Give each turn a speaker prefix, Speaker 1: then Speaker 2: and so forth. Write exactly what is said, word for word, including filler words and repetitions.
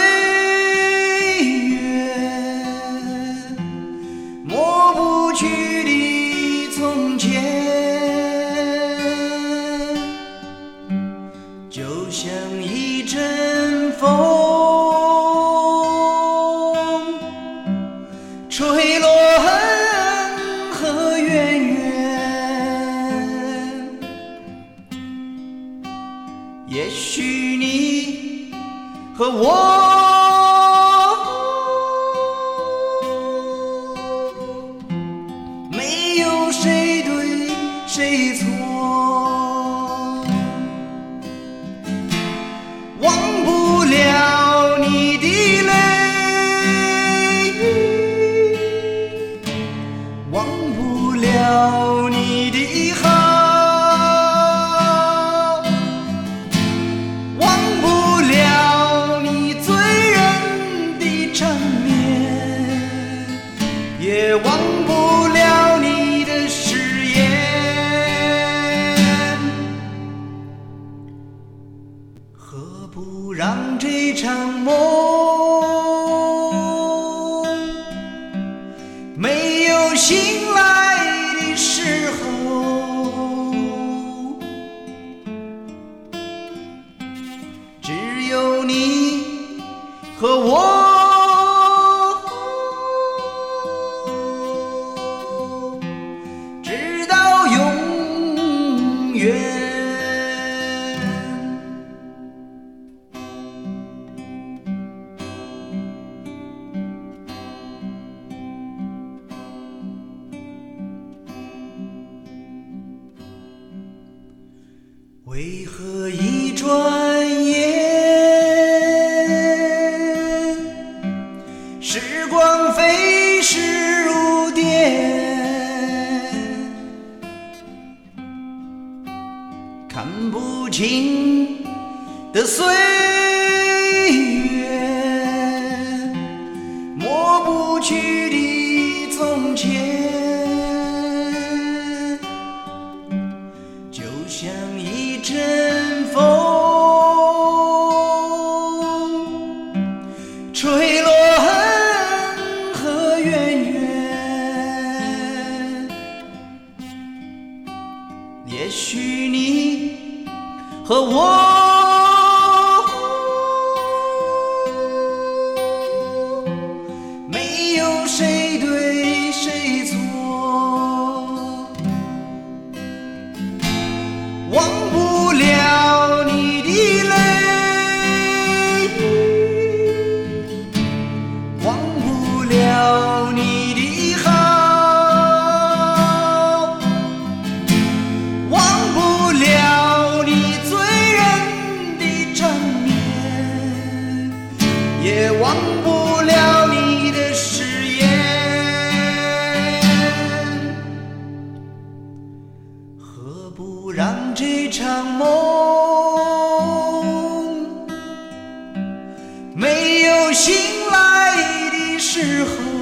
Speaker 1: 月，抹不去的从前，就像一阵风，吹落恩和远远。也许你和我没有谁对谁错，忘不了你的泪，忘不了你的好，忘不了你醉人的缠绵，也忘不了你的誓言。何不让这场梦没有醒来的时候，只有你和我直到永远。为何一转眼，时光飞逝如电，看不清的岁月，抹不去的从前，就像一阵风，吹落恩和远远。也许你和我没有谁对谁错，忘不了你的泪，忘不了你的好，忘不了你醉人的缠绵，也忘不了你的誓言。何不让这场梦没有醒来的时候，